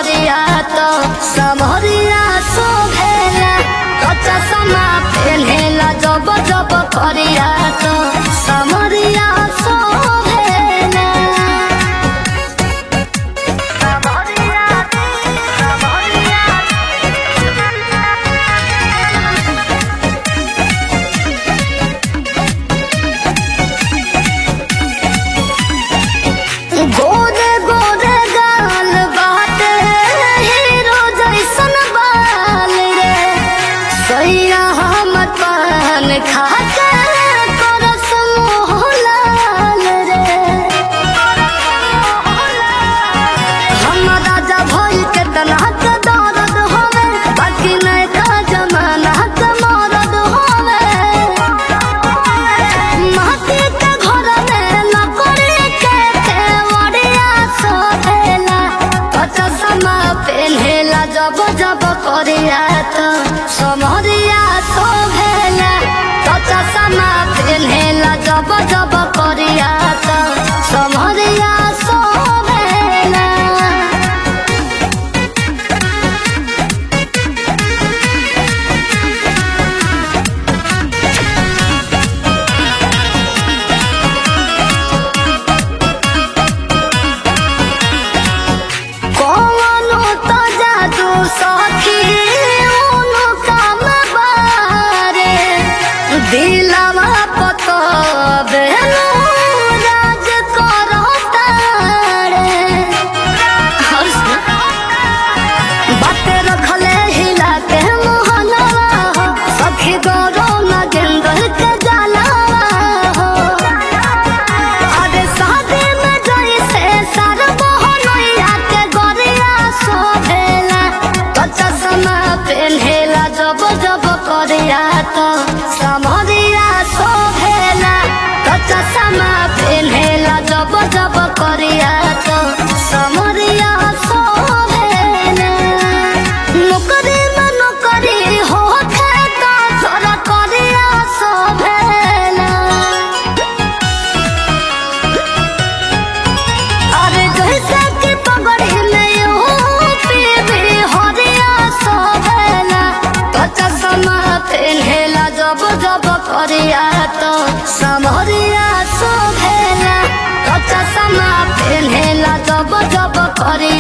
करिया तो समरिया शोभेला तो चश्मा पेन्हेला जब जब करिया तो समरिया शोभेला। गोरे गोरे गाल बाटे हीरो जैसन बाल रे सैया हम पान खाके करस मोह लाल रे। हम राजा भइल के तना के दर्द होवे बाकी नहीं का जमाना के मरद होवे। माटी के घर में लकड़ी के केवड़िया सोहेला तो चश्मा पेन्हेला जब जब करिया तो समरिया शोभेला तो चश्मा पेन्हेला जब जब करिया तो समरिया शोभेला। कौनो तो जादू सखी उनु काम बारे दिलवा पतो बेलू राज करता रे। बाते रखले हिला के मोहनवा हो सखी गौरव नागेंद्र के जलवा हो। अरे शादी में जैसे सर मोहनैया के गोरिया शोभेला तो चश्मा पेन्हेला जब जब करिया तो समरिया शोभेला तो चश्मा पेन्हेला जब जब करिया तो समरिया शोभेला। नौकरी में नौकरी होखे तो सरकरिया शोभेला। अरे जैसे कि पगड़ी में यूपी बिहारिया शोभेला तो चश्मा पेन्हेला जब जब करिया तो समरिया शोभेला तो चश्मा पेन्हेला जब जब करिया।